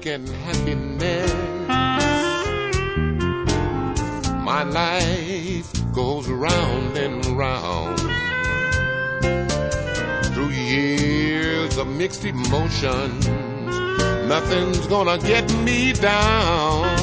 seeking happiness. My life goes round and round through years of mixed emotions. Nothing's gonna get me down.